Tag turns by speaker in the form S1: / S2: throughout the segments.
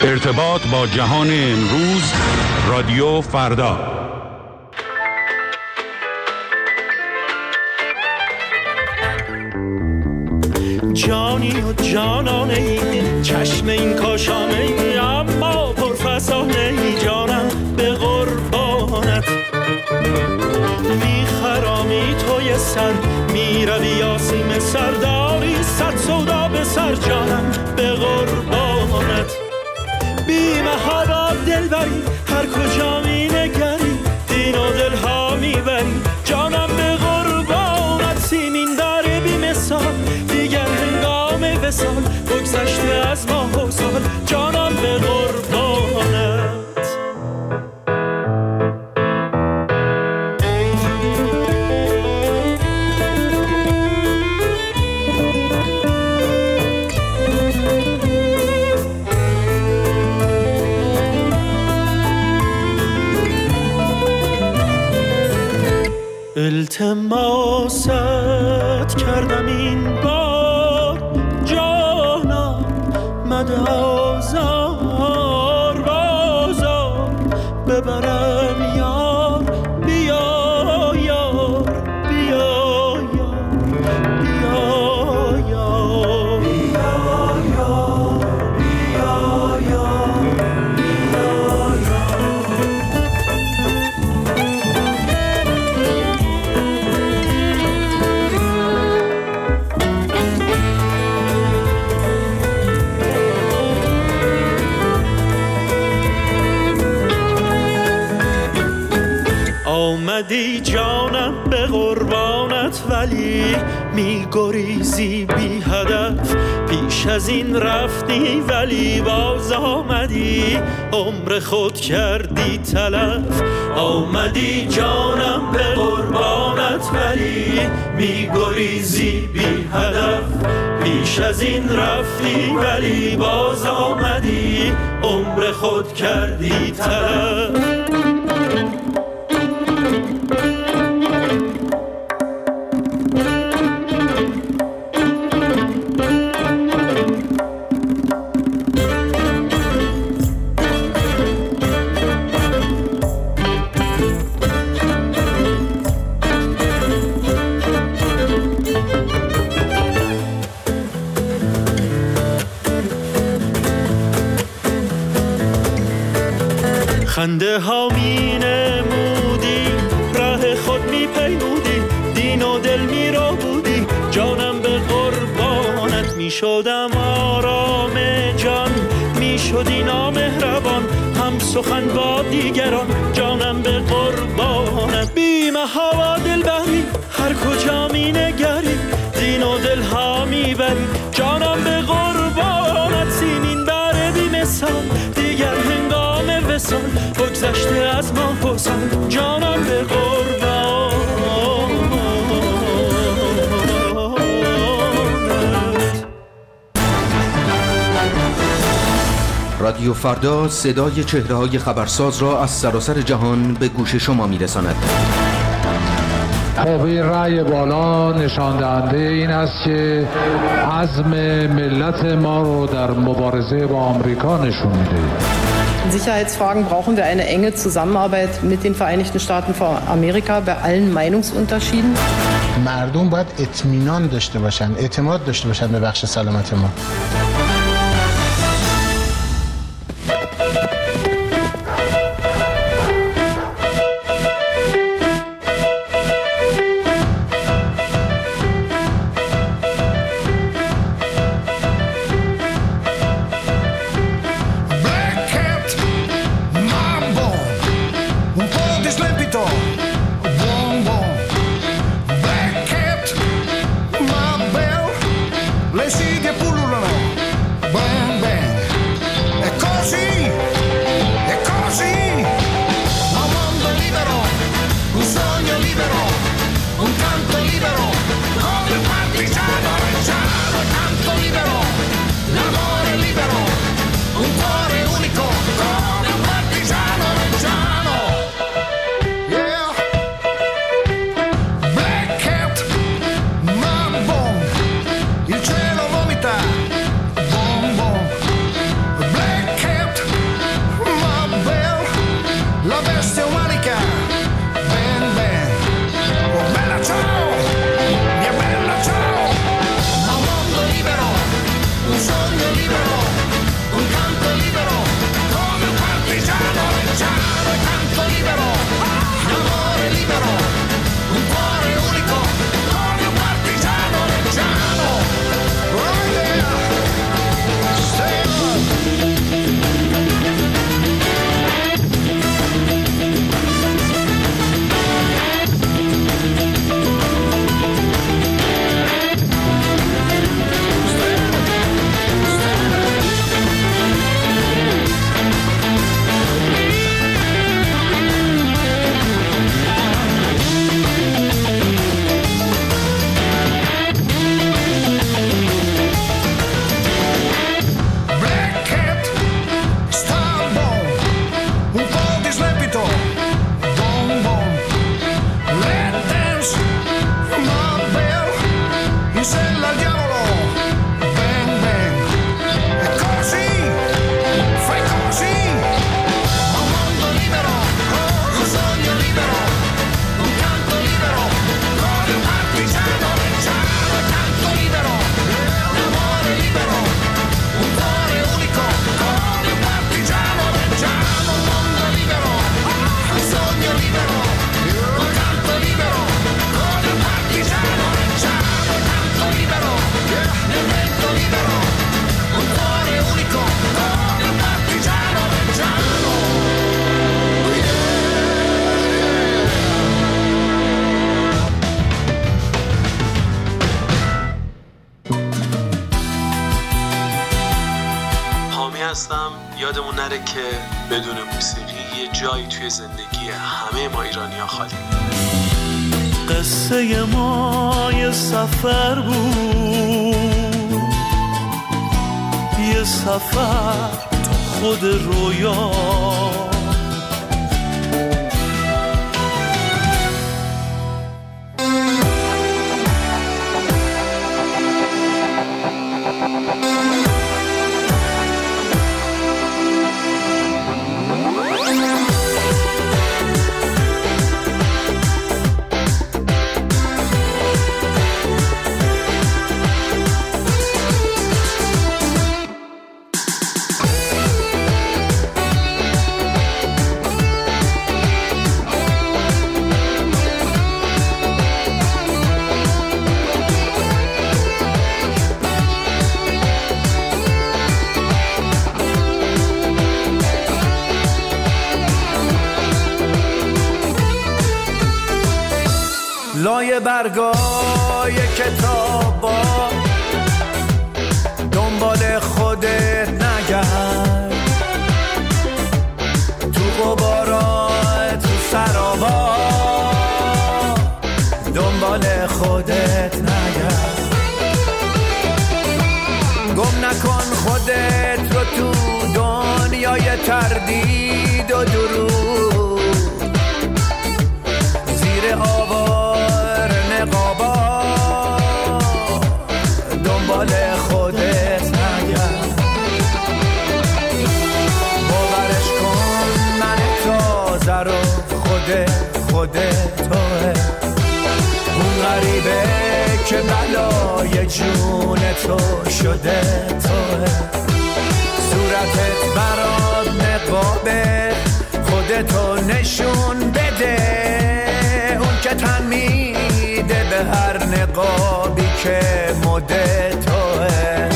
S1: ارتباط با جهان امروز، رادیو فردا.
S2: جانی و جانانه ای، چشم این کاشانه ای، اما پرفسانه ای، جانم به قربانت. میخرامی توی سر، میروی آسیم سرداری، صد سودا به سر، جانم به قربانت. بیم هوا دل بری، هر کجا می نگری، دین و دل ها می بری، جانم به قربانت. سیمین داره بی مثال، دیگر هنگام وصال، بگذشته از ماه و سال، جانم به قربانت. التماست کردم این بار، جانم مده آزار، بازار ببرم یار، بیا یار، بیا یار، بیا یار، بیا یار، بیا یار، بیا یار. آمدی جانم به قربانت، ولی میگریزی بی هدف. پیش از این رفتی ولی باز آمدی، عمر خود کردی تلف. آمدی جانم به قربانت، ولی میگریزی بی هدف. پیش از این رفتی ولی باز آمدی، عمر خود کردی تلف. خنده ها می نمودی، راه خود می پیمودی، دین و دل می رو بودی، جانم به قربانت. می شدم آرام جان، می شدی نامهربان، هم سخن با دیگران، جانم به قربانت. بیم هوا دل بری، هر کجا می نگری، دین و دل ها می بری، جانم به قربانت. سیمین بره بی مثال، دیگر هنگام وصال، بگذشته از ماه و سال، جانم به قربانت.
S3: رادیو فردا صدای چهره‌های خبرساز را از سراسر جهان به گوش شما می‌رساند.
S4: این رأی بالا نشان دهنده این است که عزم ملت ما رو در مبارزه با آمریکا نشون میده.
S5: In Sicherheitsfragen brauchen wir eine enge Zusammenarbeit mit den Vereinigten Staaten von Amerika bei allen Meinungsunterschieden.
S6: مردم باید اطمینان داشته باشن، اعتماد داشته باشن به بخش سلامت ما.
S7: Le insidie pullulano هستم. یادمون نره که بدون موسیقی یه جایی توی زندگی همه ما ایرانی‌ها خالی.
S2: قصه ما یه سفر بود، یه سفر تو خود رویا.
S8: لای برگای کتابا دنبال خودت نگرد، تو غبارا تو سرابا دنبال خودت نگرد. گم نکن خودت رو تو دنیای تردید و دروغ، زیر آوار نقابا دنبال خودت نگرد. باورش کن من تازه رو خودت توه، اون غریبه که بلای جون تو شده توه. صورتت برات نقابه، خودتو نشون بده، اون که تن میده به هر نقابی که مد توه.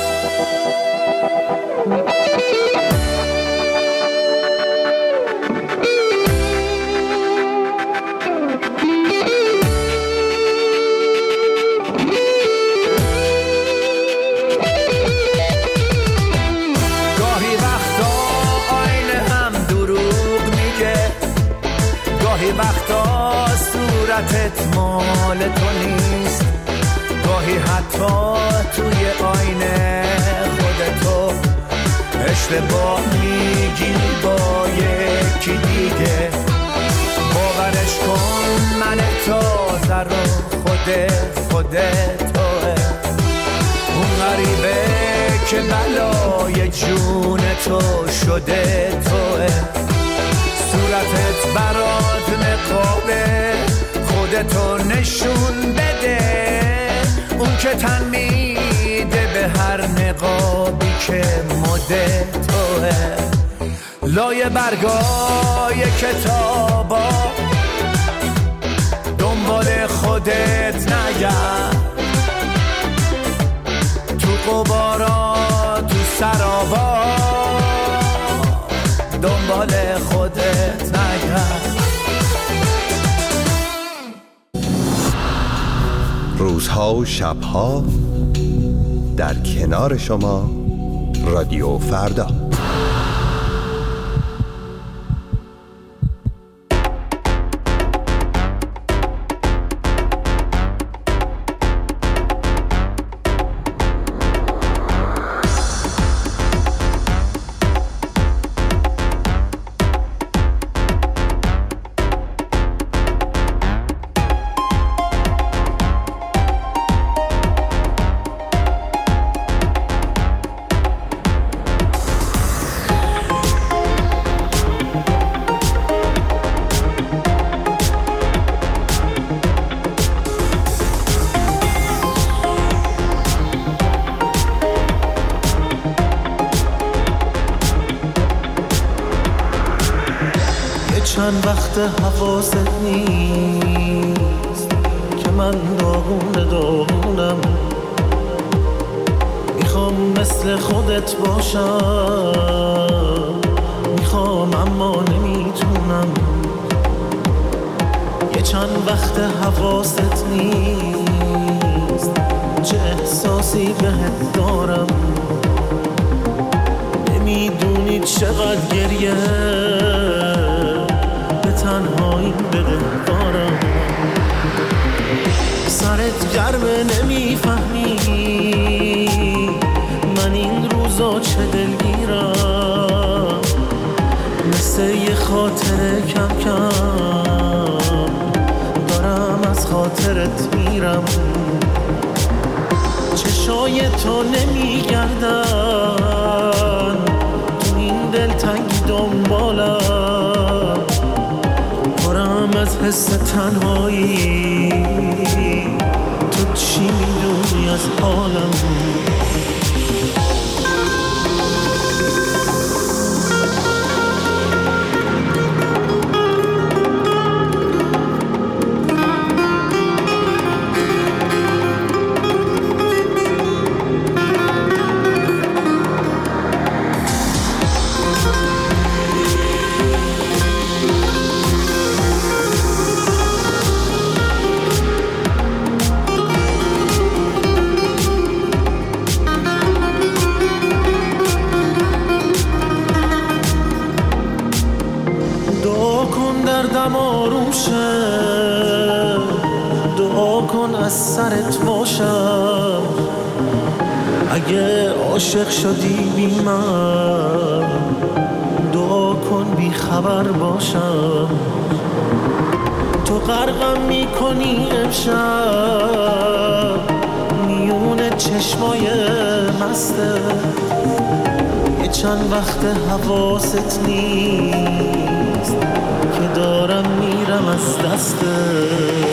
S8: وقتا صورتت مال تو نیست، گاهی حتی توی آینه خودتو اشتباه میگی با یکی دیگه. باورش کن من تازه رو خودت توه، اون غریبه که بلای جون تو شده توه. صورتت برات نقابه، خودتو نشون بده، اون که تن میده به هر نقابی که مد توه. لای برگای کتابا دنبال خودت نگرد، تو غبارا تو سرابا دنبال خودت نگرد.
S9: روزها و شبها در کنار شما رادیو فردا.
S2: چند وقت حواست نیست که من داغونم، میخوام مثل خودت باشم، میخوام اما نمیتونم. یه چند وقت حواست نیست چه احساسی بهت دارم، نمیدونم چقدر گریه به تنهایی بده بارم. سرت گرمه نمیفهمی من این روزا چه دلگیرم، مثل یه خاطره کم کم دارم از خاطرت میرم. چشای تو نمیگردن تو این دلتنگی دنبالم، پرم از حس تنهایی، تو چی میدونی از حالم؟ دعا کن از سرت باشم، اگه عاشق شدی بی من دعا کن بی خبر باشم. تو غرقم میکنی امشب میون چشمای مسته، یه چند وقت حواست نیست که دارم میرم از دسته.